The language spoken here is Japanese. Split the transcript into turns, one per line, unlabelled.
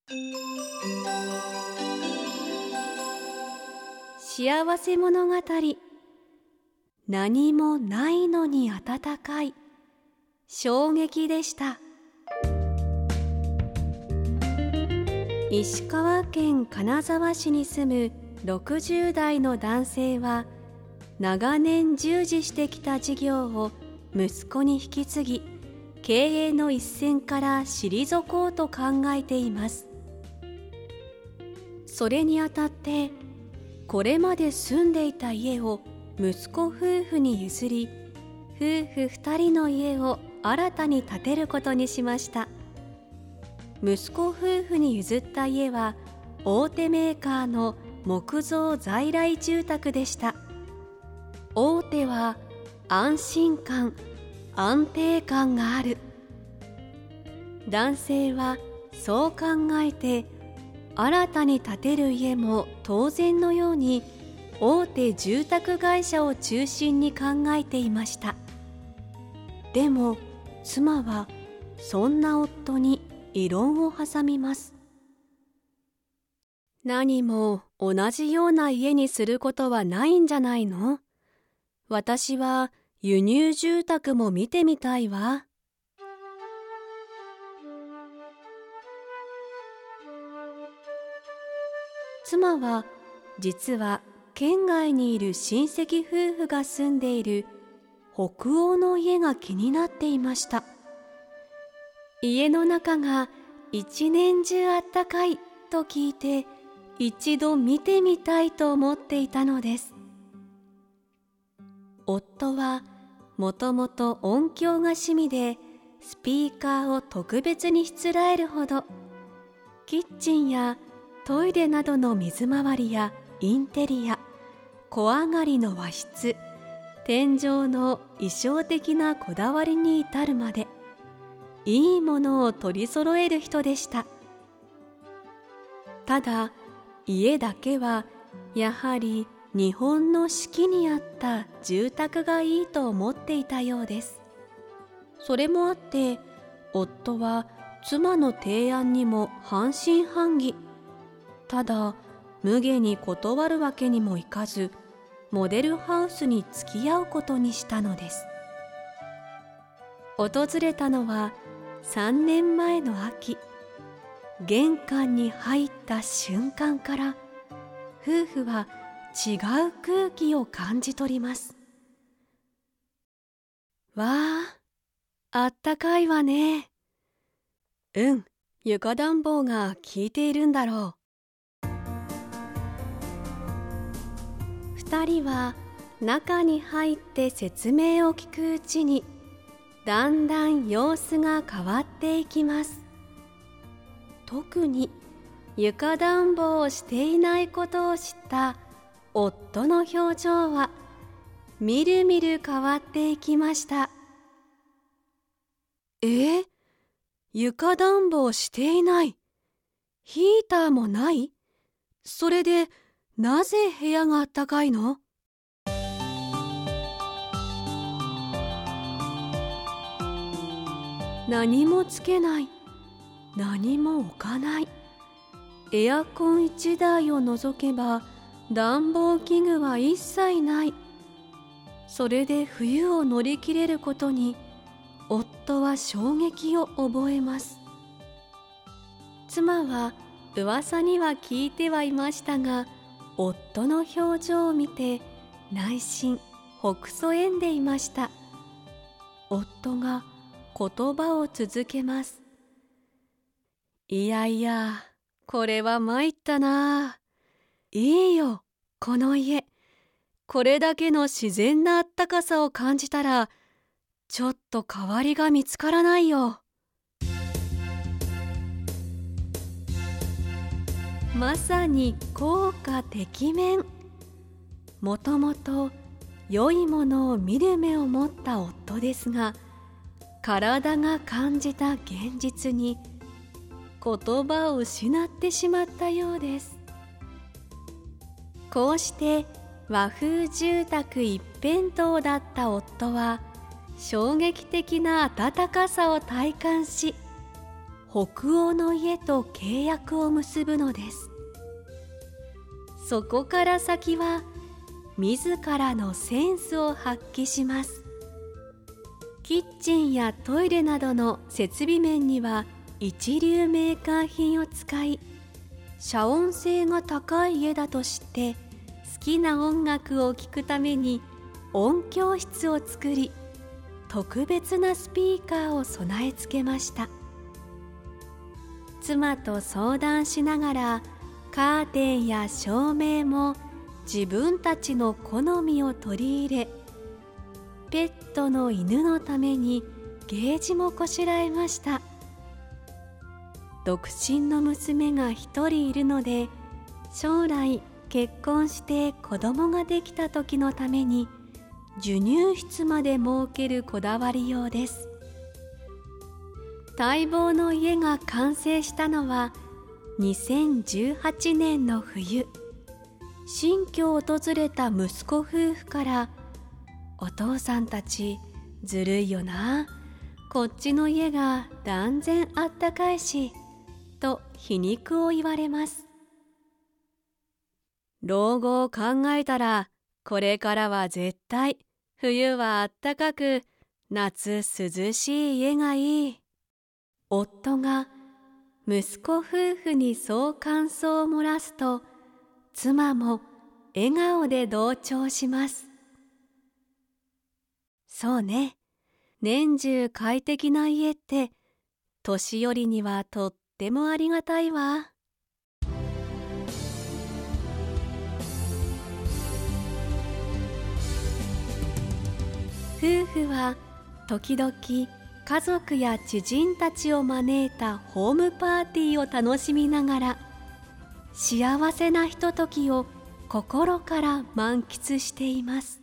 幸せ物語。何もないのに温かい。衝撃でした。石川県金沢市に住む60代の男性は、長年従事してきた事業を息子に引き継ぎ、経営の一線から退こうと考えています。それにあたって、これまで住んでいた家を息子夫婦に譲り、夫婦2人の家を新たに建てることにしました。息子夫婦に譲った家は大手メーカーの木造在来住宅でした。大手は安心感、安定感がある。男性はそう考えて、新たに建てる家も当然のように大手住宅会社を中心に考えていました。でも妻はそんな夫に異論を挟みます。何も同じような家にすることはないんじゃないの？私は輸入住宅も見てみたいわ。妻は実は県外にいる親戚夫婦が住んでいる北欧の家が気になっていました。家の中が一年中あったかいと聞いて、一度見てみたいと思っていたのです。夫はもともと音響が趣味で、スピーカーを特別にしつらえるほど、キッチンやトイレなどの水回りやインテリア、小上がりの和室、天井の衣装的なこだわりに至るまで、いいものを取り揃える人でした。ただ、家だけはやはり日本の四季に合った住宅がいいと思っていたようです。それもあって、夫は妻の提案にも半信半疑。ただ、無下に断るわけにもいかず、モデルハウスに付き合うことにしたのです。訪れたのは3年前の秋。玄関に入った瞬間から、夫婦は違う空気を感じ取ります。わあ、あったかいわね。床暖房が効いているんだろう。二人は中に入って説明を聞くうちに、だんだん様子が変わっていきます。特に床暖房をしていないことを知った夫の表情はみるみる変わっていきました。床暖房していない。ヒーターもない？それでなぜ部屋があったかいの？何もつけない。何も置かない。エアコン1台を除けば暖房器具は一切ない。それで冬を乗り切れることに夫は衝撃を覚えます。妻は噂には聞いてはいましたが、夫の表情を見て内心ほくそ笑んでいました。夫が言葉を続けます。いやいや、これは参ったな。いいよ、この家。これだけの自然なあったかさを感じたら、ちょっと代わりが見つからないよ。まさに効果てきめん。もともと良いものを見る目を持った夫ですが、体が感じた現実に言葉を失ってしまったようです。こうして和風住宅一辺倒だった夫は、衝撃的な暖かさを体感し、 北欧の家と契約を結ぶのです。そこから先は自らのセンスを発揮します。キッチンやトイレなどの設備面には一流メーカー品を使い、遮音性が高い家だと知って好きな音楽を聴くために音響室を作り、特別なスピーカーを備え付けました。妻と相談しながらカーテンや照明も自分たちの好みを取り入れ、ペットの犬のためにゲージもこしらえました。独身の娘が一人いるので、将来結婚して子供ができた時のために授乳室まで設けるこだわりようです。待望の家が完成したのは2018年の冬、新居を訪れた息子夫婦から、お父さんたちずるいよな、こっちの家が断然あったかいし、と皮肉を言われます。老後を考えたら、これからは絶対冬はあったかく夏涼しい家がいい。夫が息子夫婦にそう感想を漏らすと、妻も笑顔で同調します。そうね、年中快適な家って年寄りにはとってもありがたいわ。夫婦は時々家族や知人たちを招いたホームパーティーを楽しみながら、幸せなひとときを心から満喫しています。